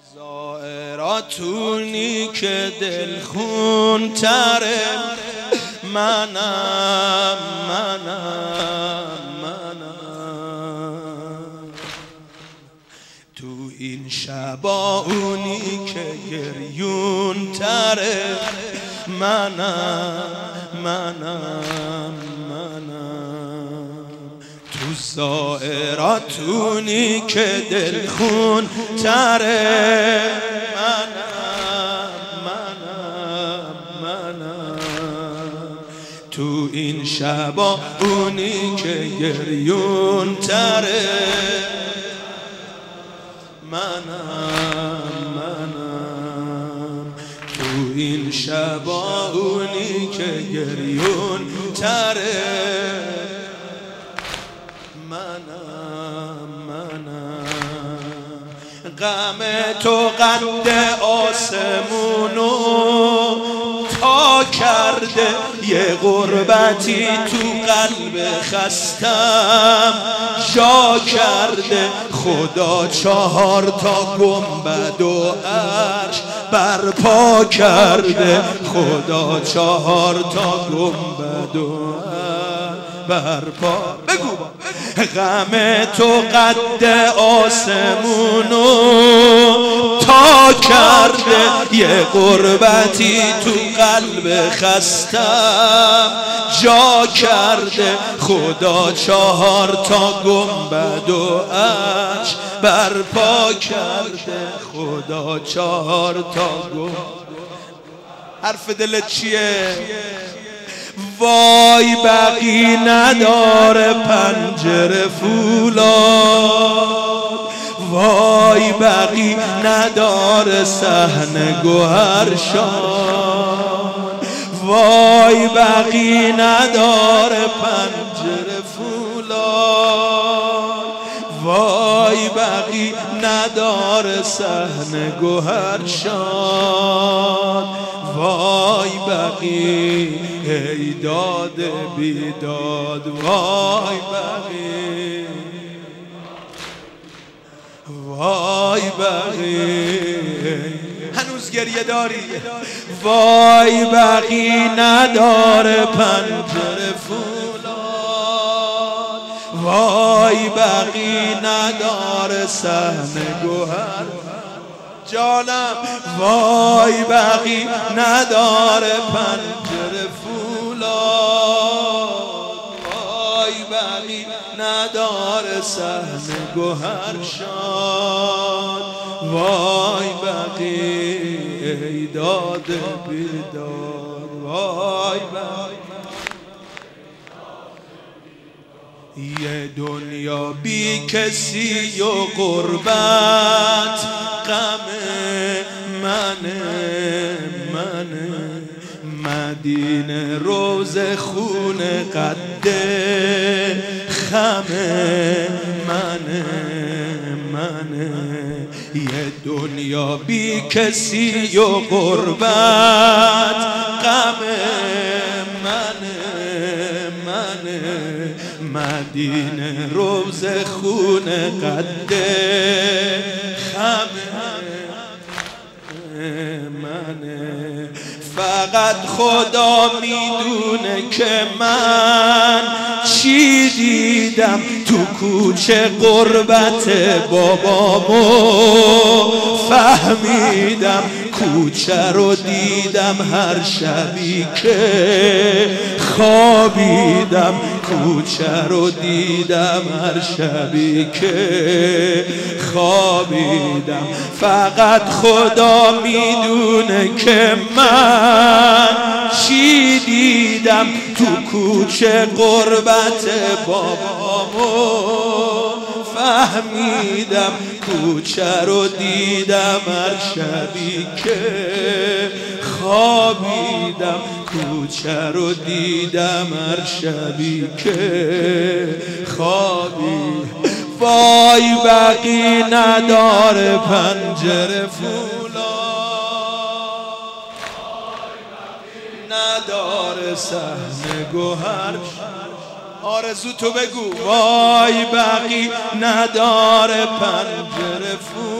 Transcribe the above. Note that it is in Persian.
زائراتونی که دلخون تره منم تو این شبا اونی که گریون تره منم تو زائراتونی که دلخون تره منم تو این شبا اونی که گریون تره منم تو این شبا اونی که گریون تره منم غم تو قد آسمونو تا کرده یه غربتی تو قلب خستم جا کرده خدا 4 تا گنبد و عرش برپا کرده خدا 4 تا گنبد و برپا بگو غم تو قد آسمونو تا کرده یه غربتی تو قلب خستم جا کرده خدا 4 تا گنبد و عرش برپا کرده خدا 4 تا گنبد. حرف دلت چیه؟ وای بقی نداره پنجره فولاد وای بقی نداره صحن گوهرشان وای بقی نداره پنجره فولاد وای بقی نداره صحن گوهرشان وای بقی ای داد بیداد وای بقی وای بقی هنوز گریه داری وای بقی نداره پنجره فولاد وای بقی نداره صحن گوهر جانم وای بقی نداره پنجره فولاد وای بقی نداره صحن گوهرشان وای بقی ای داد بیداد وای بقی یه دنیا بی کسی و غربت غم منه مدینه روز خون قده خم منه یه دنیا بی کسی و غربت غم منه مدینه روز خون قده خم منه فقط خدا میدونه که من چی دیدم تو کوچه غربت بابامو فهمیدم کوچه رو دیدم هر شبی که خوابیدم کوچه رو دیدم هر شبی که خوابیدم فقط خدا میدونه که من چی دیدم تو کوچه غربت بابامو فهمیدم کوچه رو دیدم هر شبی که خوابیدم کوچه رو دیدم هر شبی که خوابیدم وای بقی نداره پنجره فولاد نداره صحن گوهر آرزو تو بگو وای بقی نداره پنجره فولاد